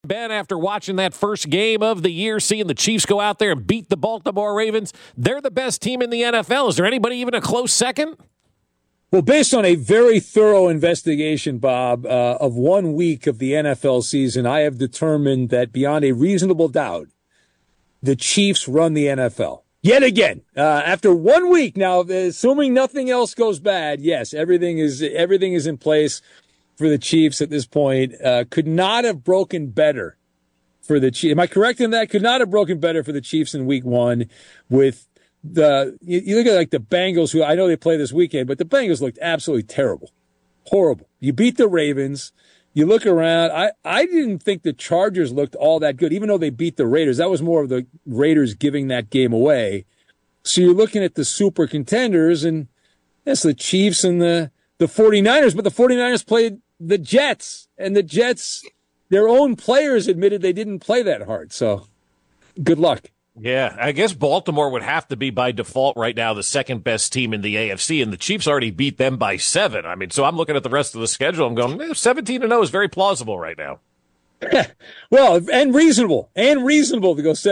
Ben, after watching that first game of the year, seeing the Chiefs go out there and beat the Baltimore Ravens, they're the best team in the NFL. Is there anybody even a close second? Well, based on a very thorough investigation, Bob, of 1 week of the NFL season, I have determined that beyond a reasonable doubt, the Chiefs run the NFL. Yet again, after 1 week now, assuming nothing else goes bad, yes, everything is in place for the Chiefs at this point. Could not have broken better for the Chiefs. Am I correct in that? Could not have broken better for the Chiefs in week one with you look at like the Bengals, who I know they play this weekend, but the Bengals looked absolutely terrible. Horrible. You beat the Ravens. You look around. I didn't think the Chargers looked all that good, even though they beat the Raiders. That was more of the Raiders giving that game away. So you're looking at the super contenders, and that's the Chiefs and the 49ers, but the 49ers played the Jets, and the Jets, their own players admitted they didn't play that hard. So good luck. Yeah, I guess Baltimore would have to be by default right now the second best team in the AFC, and the Chiefs already beat them by 7. I mean, so I'm looking at the rest of the schedule. I'm going, 17-0 is very plausible right now. Well, and reasonable to go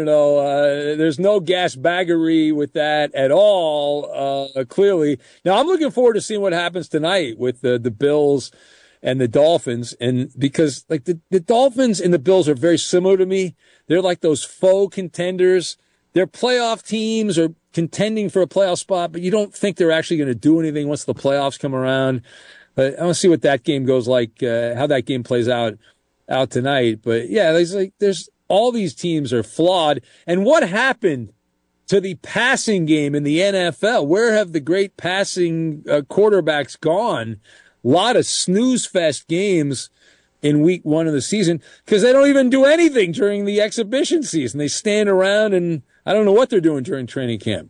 17-0. There's no gas baggery with that at all, clearly. Now, I'm looking forward to seeing what happens tonight with the Bills and the Dolphins, and because like the Dolphins and the Bills are very similar to me. They're like those faux contenders. They're playoff teams or contending for a playoff spot, but you don't think they're actually going to do anything once the playoffs come around. But I want to see what that game goes like, how that game plays out tonight. But yeah, there's all these teams are flawed. And what happened to the passing game in the NFL? Where have the great passing quarterbacks gone? A lot of snooze fest games in week one of the season because they don't even do anything during the exhibition season. They stand around and I don't know what they're doing during training camp.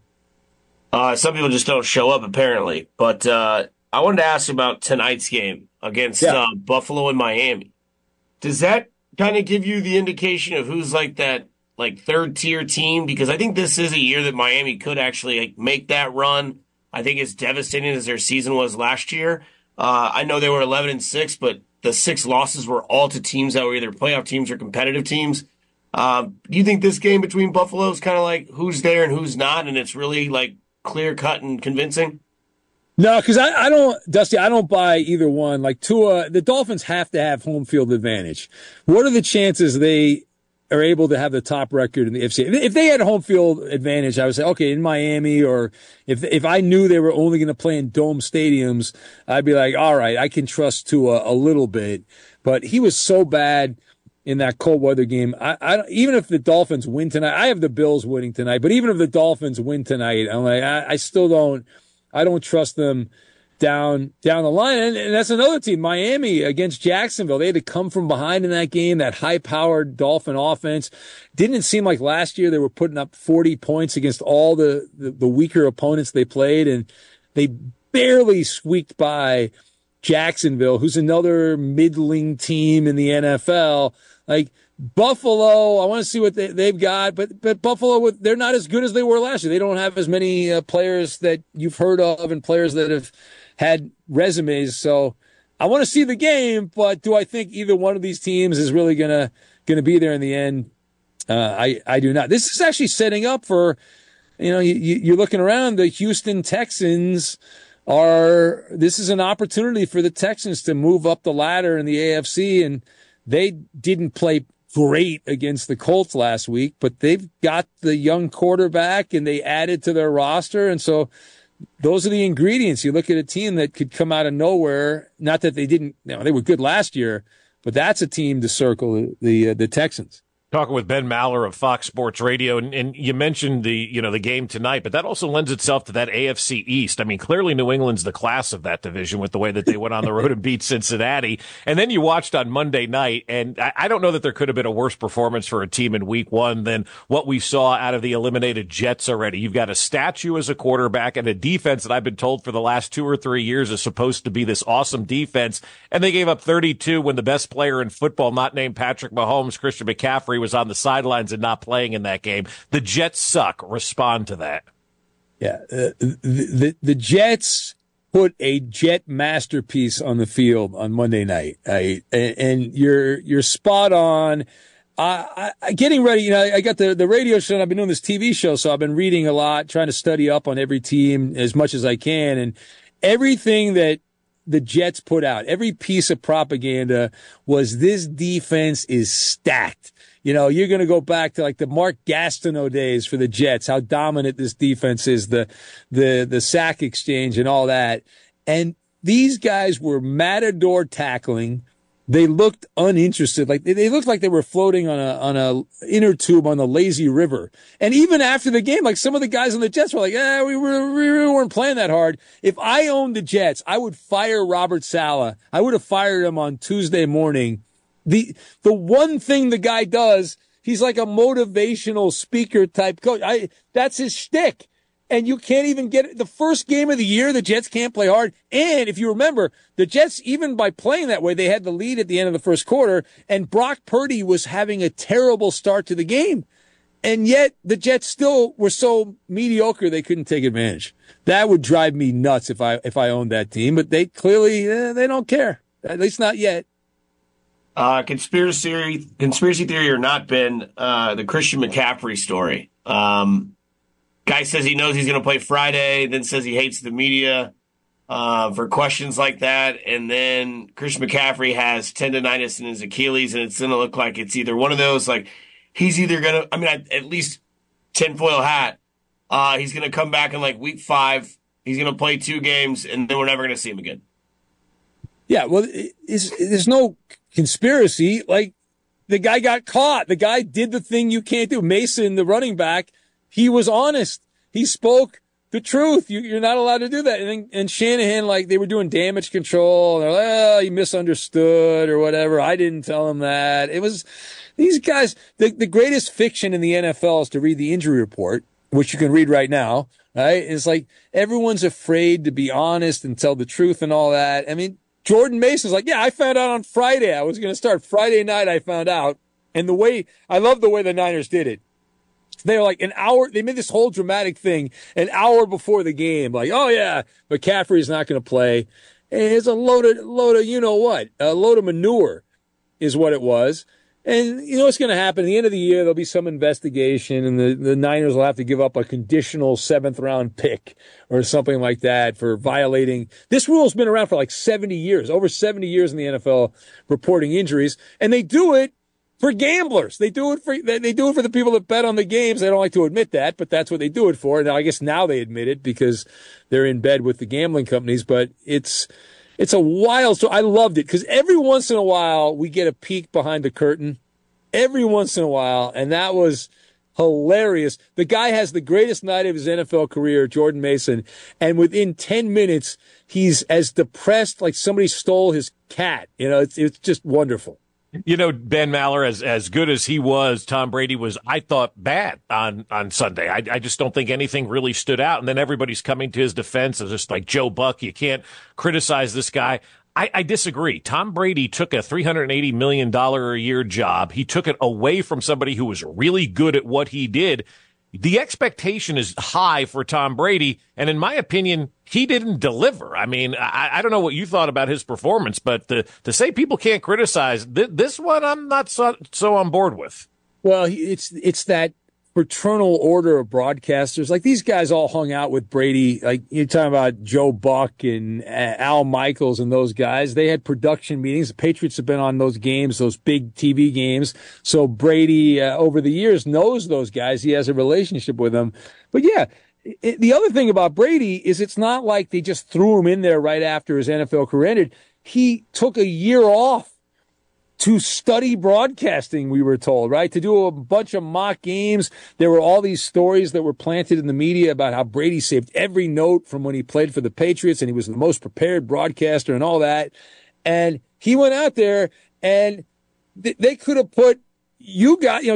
Some people just don't show up apparently. But I wanted to ask about tonight's game against Buffalo and Miami. Does that kind of give you the indication of who's like that third tier team? Because I think this is a year that Miami could actually make that run. I think as devastating as their season was last year. I know they were 11-6, but the 6 losses were all to teams that were either playoff teams or competitive teams. Do you think this game between Buffalo is kind of like who's there and who's not, and it's really like clear cut and convincing? No, because I don't, Dusty, I don't buy either one. Like Tua, the Dolphins have to have home field advantage. What are the chances they are able to have the top record in the AFC? If they had home field advantage, I would say, okay, in Miami, or if I knew they were only going to play in dome stadiums, I'd be like, all right, I can trust Tua a little bit. But he was so bad in that cold weather game. I even if the Dolphins win tonight, I have the Bills winning tonight, but even if the Dolphins win tonight, I'm like, I still don't trust them down the line. And that's another team, Miami against Jacksonville. They had to come from behind in that game, that high-powered Dolphin offense. Didn't seem like last year they were putting up 40 points against all the weaker opponents they played, and they barely squeaked by Jacksonville, who's another middling team in the NFL. Like Buffalo, I want to see what they've got, but Buffalo, they're not as good as they were last year. They don't have as many players that you've heard of and players that have had resumes. So I want to see the game, but do I think either one of these teams is really gonna be there in the end? I do not. This is actually setting up for, you're looking around, the Houston Texans this is an opportunity for the Texans to move up the ladder in the AFC, and they didn't play great against the Colts last week, but they've got the young quarterback and they added to their roster. And so those are the ingredients. You look at a team that could come out of nowhere. Not that they didn't, they were good last year, but that's a team to circle the Texans. Talking with Ben Maller of Fox Sports Radio, and you mentioned the game tonight, but that also lends itself to that AFC East. I mean, clearly New England's the class of that division with the way that they went on the road and beat Cincinnati. And then you watched on Monday night, and I don't know that there could have been a worse performance for a team in week one than what we saw out of the eliminated Jets already. You've got a statue as a quarterback and a defense that I've been told for the last 2 or 3 years is supposed to be this awesome defense, and they gave up 32 when the best player in football, not named Patrick Mahomes, Christian McCaffrey, was on the sidelines and not playing in that game. The Jets suck. Respond to that. Yeah. The Jets put a Jet masterpiece on the field on Monday night. And you're spot on. Getting ready, I got the radio show and I've been doing this TV show, so I've been reading a lot, trying to study up on every team as much as I can. And everything that the Jets put out, every piece of propaganda was this defense is stacked. You're going to go back to like the Mark Gastineau days for the Jets, how dominant this defense is, the sack exchange and all that. And these guys were matador tackling. They looked uninterested. Like they looked like they were floating on a inner tube on the lazy river. And even after the game, like some of the guys on the Jets were like, we weren't playing that hard. If I owned the Jets, I would fire Robert Saleh. I would have fired him on Tuesday morning. The one thing the guy does, he's like a motivational speaker type coach. That's his shtick. And you can't even get it. The first game of the year, the Jets can't play hard. And if you remember, the Jets, even by playing that way, they had the lead at the end of the first quarter, and Brock Purdy was having a terrible start to the game. And yet the Jets still were so mediocre they couldn't take advantage. That would drive me nuts if I owned that team. But they clearly, they don't care. At least not yet. Conspiracy theory or not, Ben, the Christian McCaffrey story. Guy says he knows he's going to play Friday, then says he hates the media for questions like that. And then Christian McCaffrey has tendonitis in his Achilles, and it's going to look like it's either one of those, like he's either going to, at least tinfoil hat, he's going to come back in like week 5. He's going to play 2 games, and then we're never going to see him again. Yeah, well, there's no conspiracy. Like, the guy got caught. The guy did the thing you can't do. Mason, the running back, he was honest. He spoke the truth. You're not allowed to do that. And Shanahan, like, they were doing damage control. They're like, he misunderstood or whatever. I didn't tell him that. It was these guys. The greatest fiction in the NFL is to read the injury report, which you can read right now. Right? It's like everyone's afraid to be honest and tell the truth and all that. I mean, Jordan Mason's like, I found out on Friday. I was going to start Friday night. I found out. And I love the way the Niners did it. They were like an hour. They made this whole dramatic thing an hour before the game. Like, oh yeah, McCaffrey's not going to play. And it's a load of, a load of manure is what it was. And you know what's going to happen? At the end of the year, there'll be some investigation, and the Niners will have to give up a conditional 7th-round pick or something like that for violating. This rule's been around for like 70 years, over 70 years in the NFL, reporting injuries, and they do it for gamblers. They do it for the people that bet on the games. They don't like to admit that, but that's what they do it for. Now, I guess now they admit it because they're in bed with the gambling companies, but it's a wild story. I loved it because every once in a while we get a peek behind the curtain. Every once in a while, and that was hilarious. The guy has the greatest night of his NFL career, Jordan Mason, and within 10 minutes, he's as depressed like somebody stole his cat. It's just wonderful. Ben Maller, as good as he was, Tom Brady was, I thought, bad on Sunday. I just don't think anything really stood out. And then everybody's coming to his defense. It's just like Joe Buck. You can't criticize this guy. I disagree. Tom Brady took a $380 million a year job. He took it away from somebody who was really good at what he did. The expectation is high for Tom Brady, and in my opinion, he didn't deliver. I mean, I don't know what you thought about his performance, but to say people can't criticize this one, I'm not so on board with. Well, it's that fraternal order of broadcasters. Like, these guys all hung out with Brady. Like, you're talking about Joe Buck and Al Michaels and those guys. They had production meetings. The Patriots have been on those games, those big TV games. So Brady, over the years, knows those guys. He has a relationship with them. But yeah, the other thing about Brady is it's not like they just threw him in there right after his NFL career ended. He took a year off to study broadcasting, we were told, right? To do a bunch of mock games. There were all these stories that were planted in the media about how Brady saved every note from when he played for the Patriots, and he was the most prepared broadcaster and all that. And he went out there, and they could have put you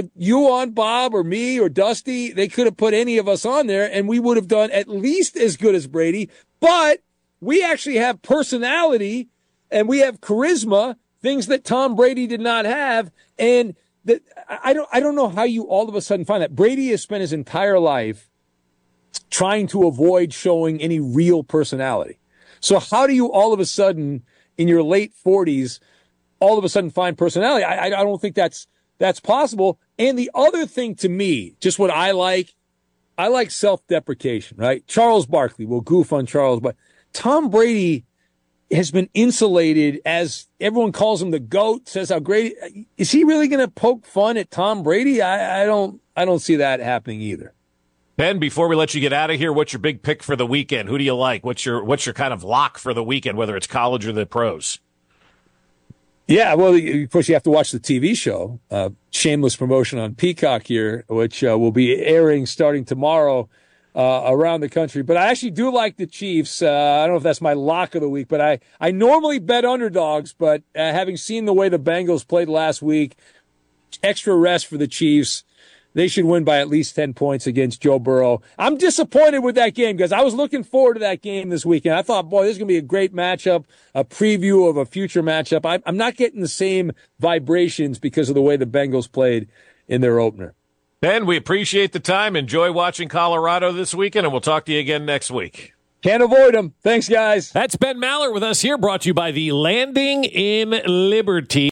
on Bob or me or Dusty. They could have put any of us on there, and we would have done at least as good as Brady. But we actually have personality, and we have charisma, things that Tom Brady did not have. And that I don't know how you all of a sudden find that. Brady has spent his entire life trying to avoid showing any real personality. So how do you all of a sudden, in your late 40s, all of a sudden find personality? I don't think that's possible. And the other thing to me, just what I like self-deprecation, right? Charles Barkley, we'll goof on Charles, but Tom Brady has been insulated, as everyone calls him the GOAT, says how great. Is he really going to poke fun at Tom Brady? I don't see that happening either. Ben, before we let you get out of here, what's your big pick for the weekend? Who do you like? What's your kind of lock for the weekend, whether it's college or the pros? Yeah, well, of course, you have to watch the TV show, shameless promotion on Peacock here, which will be airing starting tomorrow around the country. But I actually do like the Chiefs. I don't know if that's my lock of the week, but I normally bet underdogs, but having seen the way the Bengals played last week, extra rest for the Chiefs, they should win by at least 10 points against Joe Burrow. I'm disappointed with that game because I was looking forward to that game this weekend. I thought, boy, this is going to be a great matchup, a preview of a future matchup. I'm not getting the same vibrations because of the way the Bengals played in their opener. Ben, we appreciate the time. Enjoy watching Colorado this weekend, and we'll talk to you again next week. Can't avoid them. Thanks, guys. That's Ben Maller with us here, brought to you by the Landing in Liberty.